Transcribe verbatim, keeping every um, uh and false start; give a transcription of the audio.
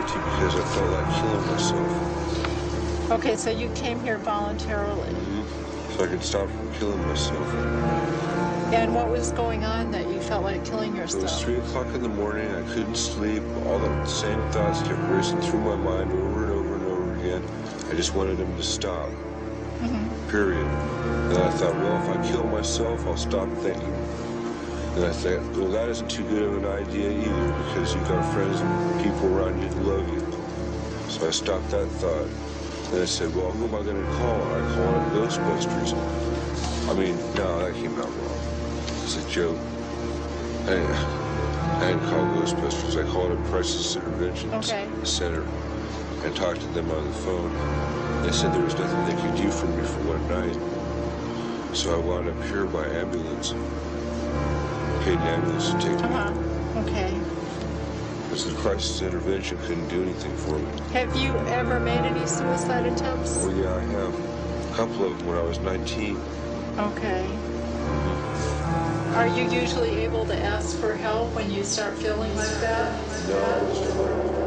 guilty because I felt like killing myself. Okay, so you came here voluntarily. Mm-hmm. So I could stop from killing myself. And what was going on that you felt like killing yourself? It was three o'clock in the morning. I couldn't sleep. All the same thoughts kept racing through my mind over and over and over again. I just wanted them to stop. Mm-hmm. Period. And I thought, well, if I kill myself, I'll stop thinking. And I thought, well, that isn't too good of an idea either, because you've got friends and people around you who love you. So I stopped that thought. Then I said, well, who am I going to call? And I called it Ghostbusters. I mean, no, that came out wrong. It's a joke. I didn't, I didn't call Ghostbusters. I called it Crisis Intervention okay. Center and talked to them on the phone. They said there was nothing they could do for me for one night. So I wound up here by ambulance. Paid an ambulance to take me. Uh-huh. Okay. Because the crisis intervention couldn't do anything for me. Have you ever made any suicide attempts? Oh, yeah, I have. A couple of them when I was nineteen. Okay. Are you usually able to ask for help when you start feeling like that? No.